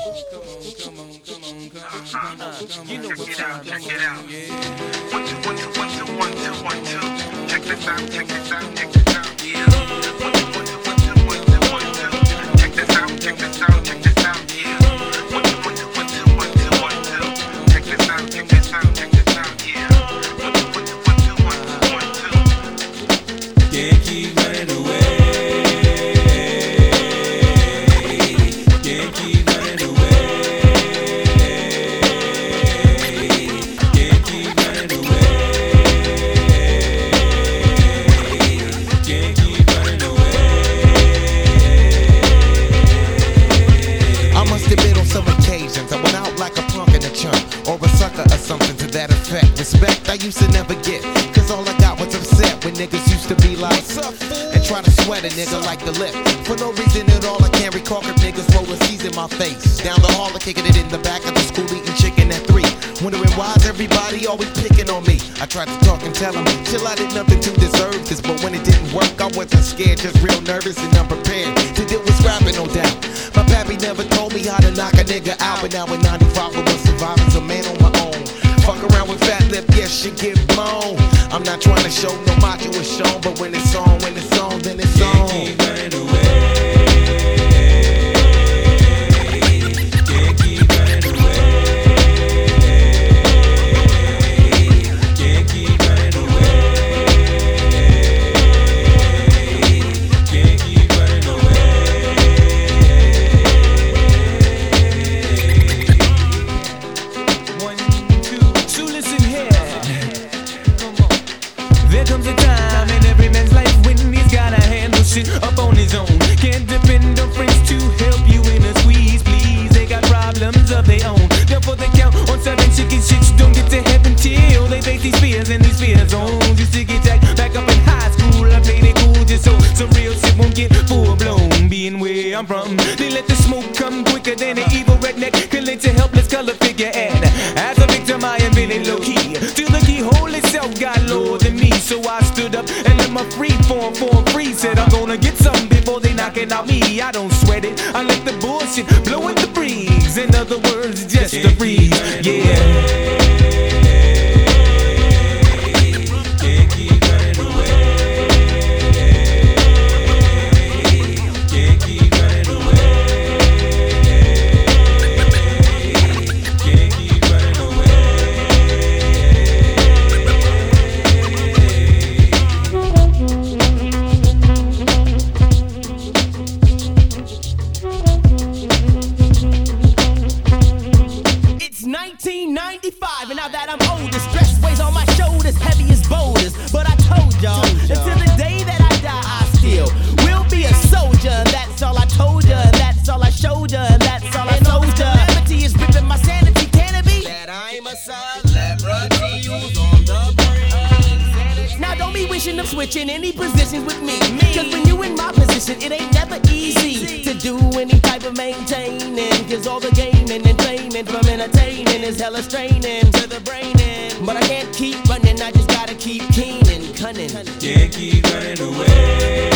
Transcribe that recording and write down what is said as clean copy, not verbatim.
You know what time check it out. 1 2 1 2 1 2 1 2 1 2. Check this out, check this out, check this out. Yeah. 1 2 1 2 1 2 1 2 1 2. Check this out, check this out, check this out. Yeah. 1 2 1 2 1 2 1 2 1 2. Check this out, check this out, check this out. Yeah. 1 2 1 2 1 2 1 2 1 2. Can't keep running away. Can't keep running away. Can't keep running away. Can't keep running away. I must admit on some occasions I went out like a punk in a chunk, or a sucker or something to that effect. Respect I used to never get, cause all I got was upset when niggas used to be like, and try to sweat a nigga like the lip. For no reason at all I can't recall if niggas rolling C's in my face. Down the hall, kicking it in the back of the school, eating chicken at 3. Wondering why's everybody always picking on me. I tried to talk and tell them, chill, I did nothing to deserve this. But when it didn't work, I wasn't scared, just real nervous and unprepared to deal with rapping, no doubt. My pappy never told me how to knock a nigga out, but now in 95 I was surviving, a man on my own. Fuck around with fat lip, yes, shit get blown. I'm not trying to show no macho is shown, but when it's on, then it's on. Can't keep running away. Can't keep running away. Can't keep running away. Can't keep running away. One, two, so listen here. Come on. There comes a time in every man's life when he's gotta handle shit up on his own. Can't depend on friends to help you in a squeeze, please. They got problems of their own. Therefore they count on 7 chicken shits. Don't get to heaven till they face these fears and these fear zones. Used to get jacked back up in high school. I played it cool just so some real shit won't get full blown. Being where I'm from, they let the smoke come quicker than an evil redneck can let a helpless color figure. And as a victim I am feeling low key till the keyhole itself got lower than me. So I stood up and let my free form free. Said I'm gonna get something before they knocking out me. I don't sweat it, I let the bullshit blow in the breeze. In other words, just a breeze, yeah. Can't keep running away. Can't keep running away. Can't keep running away. It's 1995, and now that I'm older, stress weighs on my shoulders, heavy as boulders. But I told y'all, until the day that I die, I still will be a soldier. That's all I told ya, that's all I showed ya, that's all I told ya. Calamity is ripping my sanity, can it be? That I'm a celebrity who's on the brink. Now don't be wishing of switching any positions with me. Cause when you in my position, it ain't never easy to do any type of maintaining. Cause all the gaming and flaming from entertaining is hella straining to the brain. But I can't keep running, I just gotta keep keen and cunning. Can't keep running away.